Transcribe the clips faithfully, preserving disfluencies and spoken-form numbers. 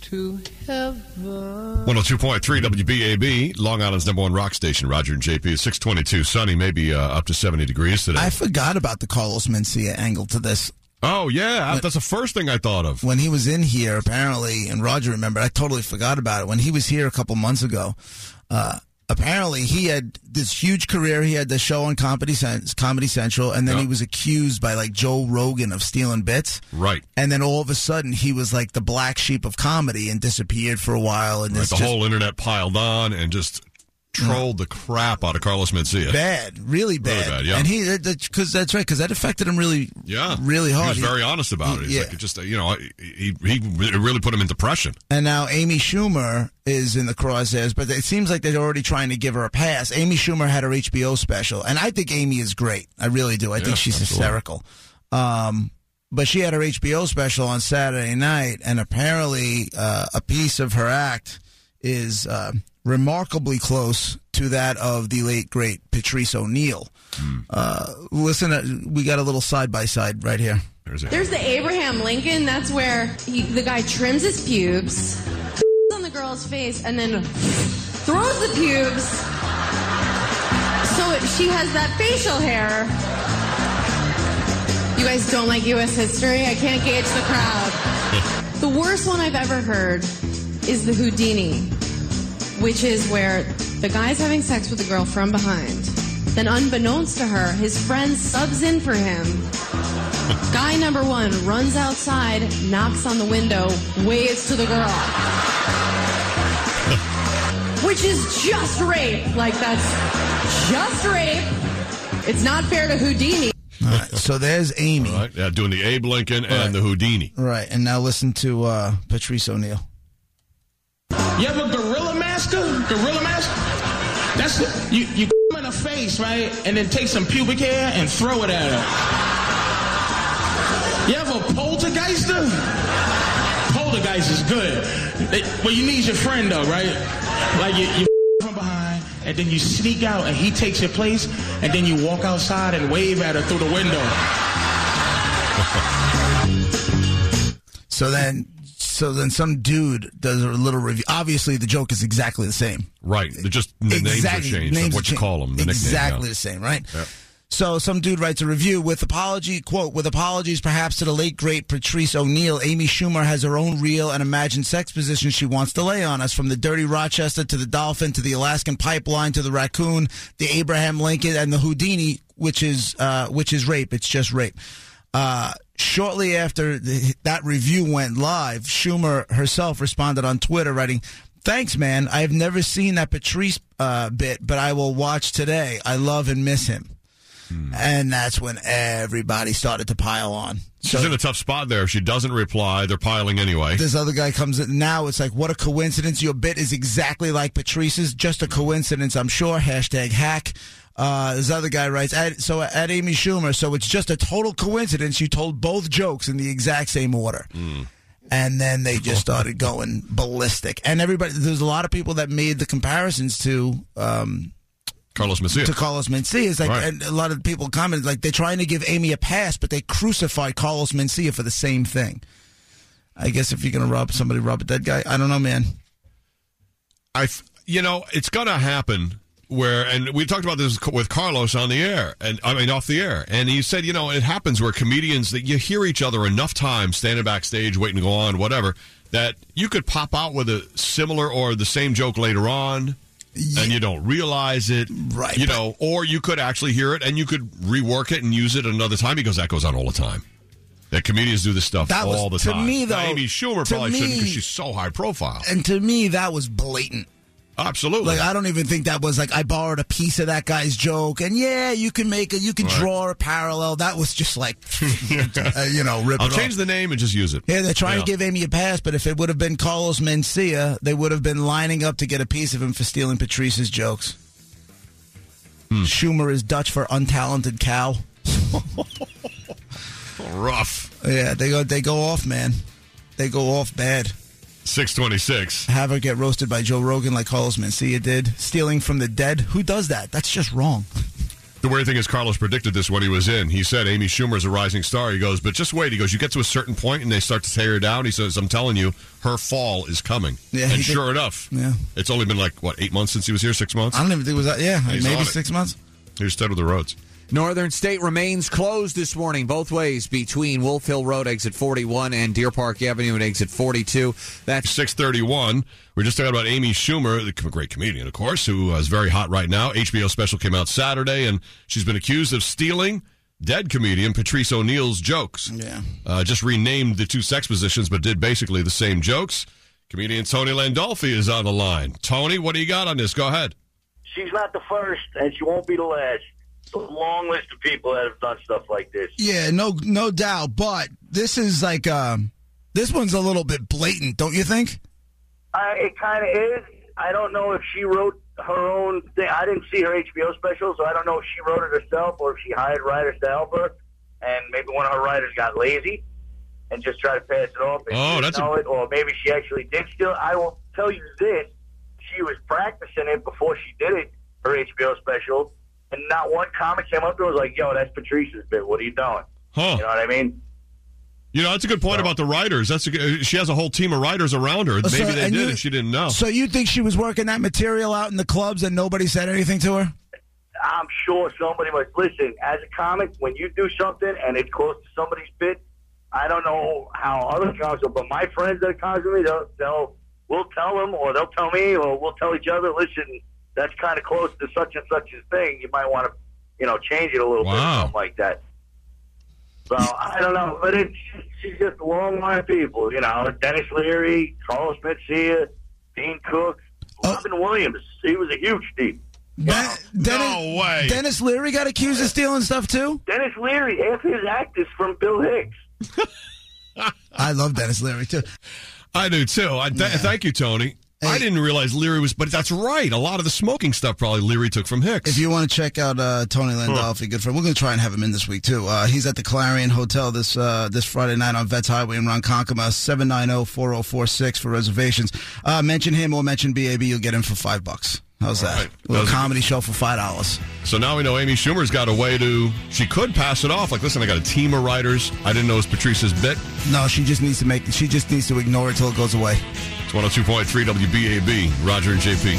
to heaven. one oh two point three W B A B, Long Island's number one rock station. Roger and J P is six twenty-two. Sunny, maybe uh, up to seventy degrees today. I forgot about the Carlos Mencia angle to this. Oh, yeah. When, that's the first thing I thought of. When he was in here, apparently, and Roger remembered, I totally forgot about it. When he was here a couple months ago, uh, apparently he had this huge career. He had the show on Comedy, Comedy Central, and then yep. he was accused by, like, Joe Rogan of stealing bits. Right. And then all of a sudden, he was, like, the black sheep of comedy and disappeared for a while. And right, the just, whole internet piled on and just trolled the crap out of Carlos Mencia. Bad, really bad. Really bad, yeah. And he, because that's right, because that affected him really, yeah. really hard. He was very he, honest about it. He's yeah. like, it just, you know, he, he really put him in depression. And now Amy Schumer is in the crosshairs, but it seems like they're already trying to give her a pass. Amy Schumer had her H B O special, and I think Amy is great. I really do. I yeah, think she's absolutely. hysterical. Um, but she had her H B O special on Saturday night, and apparently uh, a piece of her act is uh, remarkably close to that of the late, great Patrice O'Neal. Mm. Uh, listen, uh, we got a little side-by-side right here. There's, There's the Abraham Lincoln. That's where he, the guy trims his pubes, on the girl's face, and then throws the pubes so it, she has that facial hair. You guys don't like U S history? I can't gauge the crowd. The worst one I've ever heard is the Houdini, which is where the guy's having sex with the girl from behind. Then unbeknownst to her, his friend subs in for him. Guy number one runs outside, knocks on the window, waves to the girl. Which is just rape. Like, that's just rape. It's not fair to Houdini. All right, so there's Amy. All right, yeah, doing the Abe Lincoln and right. the Houdini. Right, and now listen to uh, Patrice O'Neal. You have a gorilla master? Gorilla master? That's the, you, you in the face, right? And then take some pubic hair and throw it at her. You have a poltergeister? Poltergeist is good. It, well, you need your friend, though, right? Like, you, you from behind, and then you sneak out, and he takes your place, and then you walk outside and wave at her through the window. So then... So then some dude does a little review. Obviously, the joke is exactly the same. Right. They're just the exactly. names are changed. Names what are you call them. The exactly nickname, yeah. the same, right? Yeah. So some dude writes a review with apology, quote, with apologies perhaps to the late, great Patrice O'Neal, Amy Schumer has her own real and imagined sex position she wants to lay on us, from the dirty Rochester to the dolphin to the Alaskan pipeline to the raccoon, the Abraham Lincoln, and the Houdini, which is uh, which is rape. It's just rape. Uh, shortly after the, that review went live, Schumer herself responded on Twitter, writing, "Thanks, man. I have never seen that Patrice uh, bit, but I will watch today. I love and miss him." Hmm. And that's when everybody started to pile on. She's so, in a tough spot there. If she doesn't reply, they're piling anyway. This other guy comes in. Now it's like, what a coincidence. Your bit is exactly like Patrice's. Just a coincidence, I'm sure. Hashtag hack. Uh, this other guy writes, at, so at Amy Schumer, so it's just a total coincidence you told both jokes in the exact same order. Mm. And then they just started going ballistic. And everybody, there's a lot of people that made the comparisons to um, Carlos Mencia. To Carlos Mencia. It's like, right. And a lot of people commented, like, they're trying to give Amy a pass, but they crucified Carlos Mencia for the same thing. I guess if you're going to rob somebody, rob a dead guy. I don't know, man. I, you know, it's going to happen. Where, and we talked about this with Carlos on the air, and I mean off the air, and he said, you know, it happens where comedians, that you hear each other enough times standing backstage waiting to go on, whatever, that you could pop out with a similar or the same joke later on, yeah. and you don't realize it, right? You know, or you could actually hear it and you could rework it and use it another time, because that goes on all the time. That comedians do this stuff that all was, the to time. Me, though, now, Amy Schumer probably me, shouldn't, because she's so high profile. And to me, that was blatant. Absolutely. Like, I don't even think that was like, I borrowed a piece of that guy's joke, and yeah, you can make it, you can right. draw a parallel. That was just like, uh, you know, rip I'll it change off. the name and just use it. Yeah, they're trying yeah. to give Amy a pass, but if it would have been Carlos Mencia, they would have been lining up to get a piece of him for stealing Patrice's jokes. Hmm. Schumer is Dutch for untalented cow. Rough. Yeah, they go, they go off, man. They go off bad. six twenty-six. Have her get roasted by Joe Rogan like Carlos Mencia did. Stealing from the dead. Who does that? That's just wrong. The weird thing is Carlos predicted this when he was in. He said Amy Schumer is a rising star. He goes, but just wait. He goes, you get to a certain point and they start to tear her down. He says, I'm telling you, her fall is coming. Yeah, and sure did. enough, yeah. It's only been like, what, eight months since he was here, six months? I don't even think it was that. Yeah, like maybe six it. months. He was dead with the roads. Northern State remains closed this morning, both ways, between Wolf Hill Road, exit forty-one, and Deer Park Avenue at exit forty-two. That's six thirty-one. We're just talking about Amy Schumer, the great comedian, of course, who is very hot right now. H B O special came out Saturday, and she's been accused of stealing dead comedian Patrice O'Neal's jokes. Yeah. Uh, just renamed the two sex positions, but did basically the same jokes. Comedian Tony Landolfi is on the line. Tony, what do you got on this? Go ahead. She's not the first, and she won't be the last. It's a long list of people that have done stuff like this. Yeah, no, no doubt. But this is like, um, this one's a little bit blatant, don't you think? Uh, it kind of is. I don't know if she wrote her own thing. I didn't see her H B O special, so I don't know if she wrote it herself or if she hired writers to help her, and maybe one of her writers got lazy and just tried to pass it off. And oh, that's know a... it, or maybe she actually did steal it. I will tell you this: she was practicing it before she did it, her H B O special. And not one comic came up to her and was like, yo, that's Patrice's bit. What are you doing? Huh. You know what I mean? You know, that's a good point so, about the writers. That's a, She has a whole team of writers around her. Maybe so, they and did you, and she didn't know. So you think she was working that material out in the clubs and nobody said anything to her? I'm sure somebody was. Listen, as a comic, when you do something and it's close to somebody's bit, I don't know how other comics are, but my friends that are comics with me, they'll, they'll, we'll tell them or they'll tell me or we'll tell each other, listen, that's kind of close to such and such a thing. You might want to, you know, change it a little wow. bit or something like that. So, I don't know. But it's, she's just a long line of people. You know, Dennis Leary, Carlos Mencia, Dean Cook, oh. Robin Williams. He was a huge thief. Den- Dennis, no way. Dennis Leary got accused of stealing stuff, too? Dennis Leary, half his act is from Bill Hicks. I love Dennis Leary, too. I do, too. I th- yeah. Thank you, Tony. Hey. I didn't realize Leary was, but that's right. A lot of the smoking stuff probably Leary took from Hicks. If you want to check out uh, Tony Landolfi, huh. good friend, we're going to try and have him in this week too. Uh, he's at the Clarion Hotel this uh, this Friday night on Vets Highway in Ronkonkoma. seven nine zero, four zero four six for reservations. Uh, mention him or mention B A B. You'll get him for five bucks. How's All that? right. A little Those comedy show for five dollars. So now we know Amy Schumer's got a way to. She could pass it off. Like, listen, I got a team of writers. I didn't know it was Patrice's bit. No, she just needs to make. She just needs to ignore it till it goes away. It's one oh two point three W B A B. Roger and J P.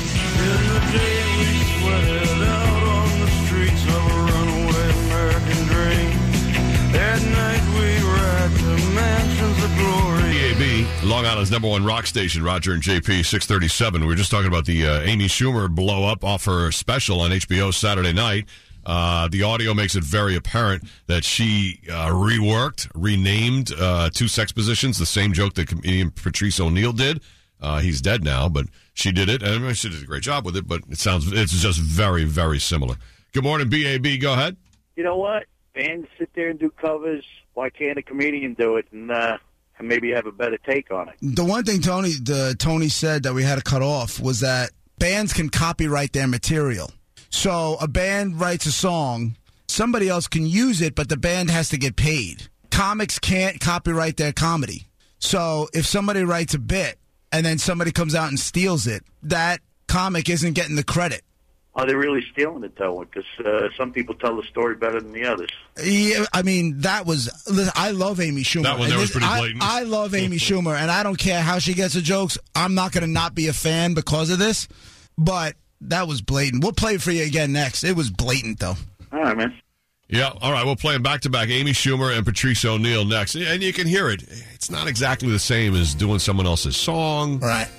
B A B, Long Island's number one rock station, Roger and J P, six thirty-seven. We were just talking about the uh, Amy Schumer blow up off her special on H B O Saturday night. Uh, the audio makes it very apparent that she uh, reworked, renamed uh, two sex positions, the same joke that comedian Patrice O'Neal did. Uh, he's dead now, but she did it, and I mean, she did a great job with it, but it sounds, it's just very, very similar. Good morning, B A B. Go ahead. You know what? Fans sit there and do covers. Why can't a comedian do it and, uh, and maybe have a better take on it? The one thing Tony the, Tony said that we had to cut off was that bands can copyright their material. So a band writes a song, somebody else can use it, but the band has to get paid. Comics can't copyright their comedy. So if somebody writes a bit and then somebody comes out and steals it, that comic isn't getting the credit. Are they really stealing it, though? Because uh, some people tell the story better than the others. Yeah, I mean, that was... I love Amy Schumer. That one there was this, pretty blatant. I, I love Amy Schumer, and I don't care how she gets her jokes. I'm not going to not be a fan because of this, but that was blatant. We'll play it for you again next. It was blatant, though. All right, man. Yeah, all right, we'll play them back-to-back. Amy Schumer and Patrice O'Neal next. And you can hear it. It's not exactly the same as doing someone else's song. Right.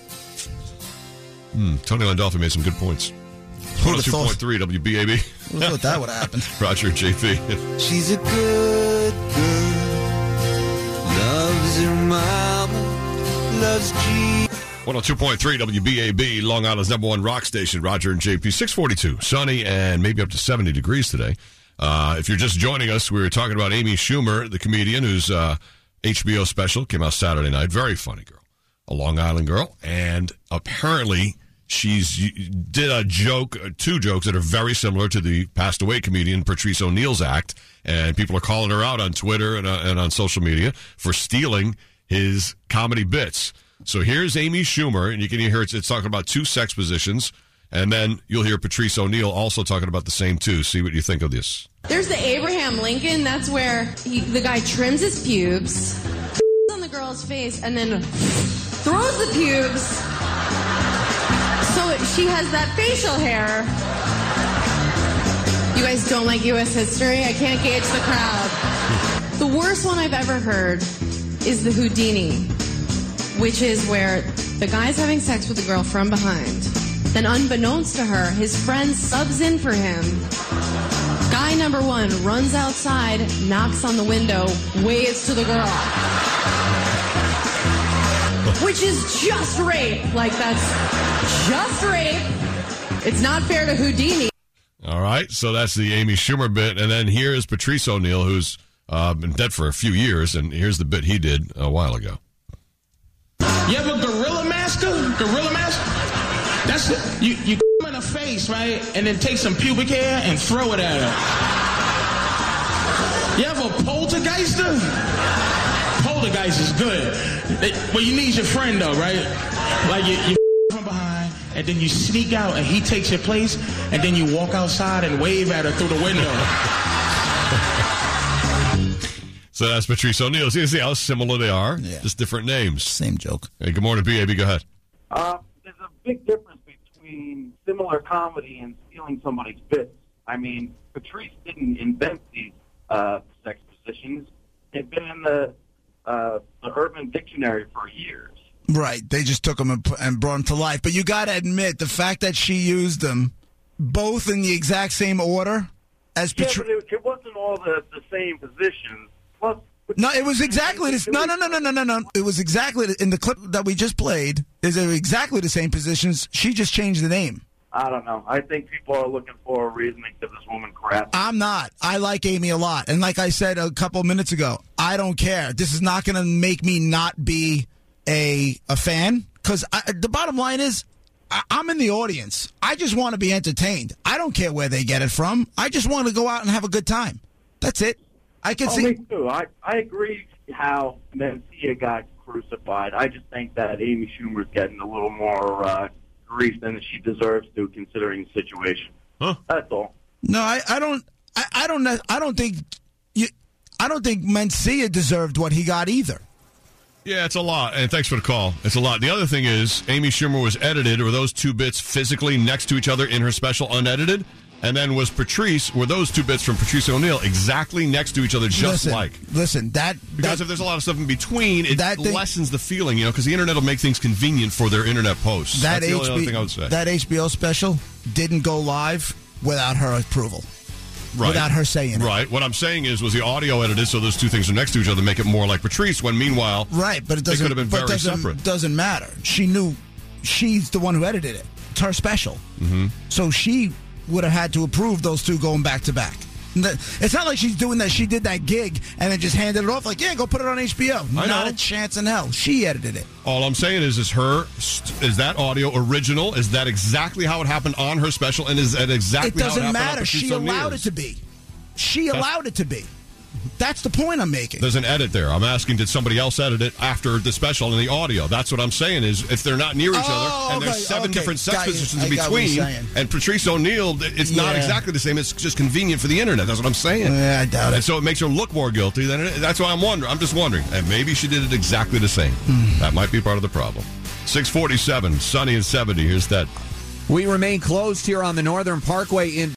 Hmm, Tony Landolfi made some good points. one oh two point three W B A B. Who thought that would have happened? Roger, J P. She's a good girl. Loves her mama. Loves G. one oh two point three W B A B, Long Island's number one rock station. Roger and J P. six forty-two. Sunny and maybe up to seventy degrees today. Uh, if you're just joining us, we were talking about Amy Schumer, the comedian whose uh, H B O special came out Saturday night. Very funny girl. A Long Island girl. And apparently she's did a joke, two jokes that are very similar to the passed away comedian Patrice O'Neal's act. And people are calling her out on Twitter and, uh, and on social media for stealing his comedy bits. So here's Amy Schumer, and you can hear it's, it's talking about two sex positions. And then you'll hear Patrice O'Neal also talking about the same, too. See what you think of this. There's the Abraham Lincoln. That's where he, the guy trims his pubes, on the girl's face, and then throws the pubes so she has that facial hair. You guys don't like U S history? I can't gauge the crowd. The worst one I've ever heard is the Houdini, which is where the guy's having sex with the girl from behind. Then unbeknownst to her, his friend subs in for him. Guy number one runs outside, knocks on the window, waves to the girl. Which is just rape. Like, that's just rape. It's not fair to Houdini. All right, so that's the Amy Schumer bit. And then here's Patrice O'Neal, who's uh, been dead for a few years, and here's the bit he did a while ago. You have a gorilla master? Gorilla master? That's it. You, you in the face, right? And then take some pubic hair and throw it at her. You have a poltergeister? Poltergeist is good. They, well, you need your friend, though, right? Like, you, you from behind, and then you sneak out, and he takes your place, and then you walk outside and wave at her through the window. So that's Patrice O'Neal. See, see how similar they are? Yeah. Just different names. Same joke. Hey, good morning, B A B. Go ahead. Uh, there's a big difference between similar comedy and stealing somebody's bits. I mean, Patrice didn't invent these uh, sex positions. They've been in the, uh, the Urban Dictionary for years. Right. They just took them and, pu- and brought them to life. But you got to admit, the fact that she used them both in the exact same order as Yeah, Patrice. but it, it wasn't all the, the same positions. Plus, No, it was exactly this. No, no, no, no, no, no, no. It was exactly in the clip that we just played. Is it exactly the same positions? She just changed the name. I don't know. I think people are looking for a reason to give this woman crap. I'm not. I like Amy a lot, and like I said a couple minutes ago, I don't care. This is not going to make me not be a a fan because the bottom line is, I, I'm in the audience. I just want to be entertained. I don't care where they get it from. I just want to go out and have a good time. That's it. I can Oh, see. me too. I, I agree how Mencia got crucified. I just think that Amy Schumer's getting a little more uh, grief than she deserves to, considering the situation. Huh? That's all. No, I, I don't. I, I don't. I don't think. You, I don't think Mencia deserved what he got either. Yeah, it's a lot, and thanks for the call. It's a lot. The other thing is, Amy Schumer was edited. Were those two bits physically next to each other in her special unedited? And then was Patrice, were those two bits from Patrice O'Neal exactly next to each other, just listen, like? Listen, that... Because that, if there's a lot of stuff in between, it that thing, lessens the feeling, you know, because the internet will make things convenient for their internet posts. That That's the H B, only other thing I would say. That H B O special didn't go live without her approval. Right. Without her saying it. Right. What I'm saying is, was the audio edited so those two things are next to each other, make it more like Patrice, when meanwhile, right, but it doesn't, could have been but very doesn't, separate. doesn't matter. She knew she's the one who edited it. It's her special. Mm-hmm. So she would have had to approve those two going back to back. It's not like she's doing that. She did that gig and then just handed it off like, yeah, go put it on H B O. I Not know. a chance in hell. She edited it. All I'm saying is, is her, is that audio original? Is that exactly how it happened on her special? And is that exactly It doesn't how it happened matter. on She Patrice allowed O'Neal's? it to be. She That's- allowed it to be. That's the point I'm making. There's an edit there. I'm asking, did somebody else edit it after the special and the audio? That's what I'm saying is, if they're not near each Oh, other, and there's okay, seven okay. different sex Got you. positions I in got what you're between, saying. and Patrice O'Neal, it's not Yeah. exactly the same. It's just convenient for the internet. That's what I'm saying. Yeah, I doubt And it. so it makes her look more guilty than it is. That's why I'm wondering. I'm just wondering. And maybe she did it exactly the same. Hmm. That might be part of the problem. six forty-seven, sunny and seventy. Here's that. We remain closed here on the Northern Parkway in